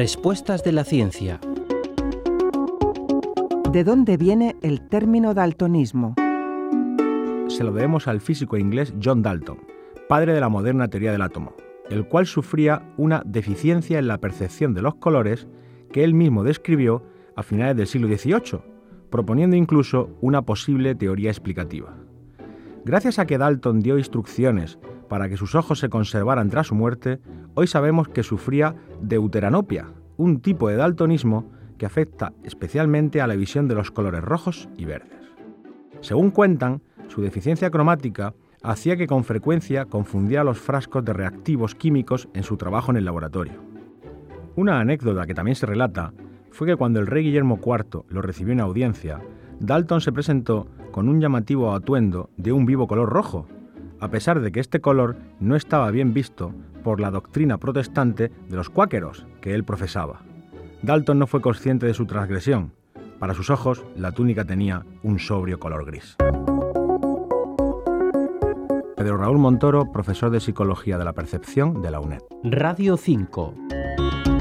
Respuestas de la ciencia. ¿De dónde viene el término daltonismo? Se lo debemos al físico inglés John Dalton, padre de la moderna teoría del átomo, el cual sufría una deficiencia en la percepción de los colores que él mismo describió a finales del siglo XVIII, proponiendo incluso una posible teoría explicativa. Gracias a que Dalton dio instrucciones para que sus ojos se conservaran tras su muerte, hoy sabemos que sufría deuteranopia, un tipo de daltonismo que afecta especialmente a la visión de los colores rojos y verdes. Según cuentan, su deficiencia cromática hacía que con frecuencia confundiera los frascos de reactivos químicos en su trabajo en el laboratorio. Una anécdota que también se relata fue que cuando el rey Guillermo IV lo recibió en audiencia, Dalton se presentó con un llamativo atuendo de un vivo color rojo, a pesar de que este color no estaba bien visto por la doctrina protestante de los cuáqueros que él profesaba. Dalton no fue consciente de su transgresión. Para sus ojos, la túnica tenía un sobrio color gris. Pedro Raúl Montoro, profesor de Psicología de la Percepción de la UNED. Radio 5.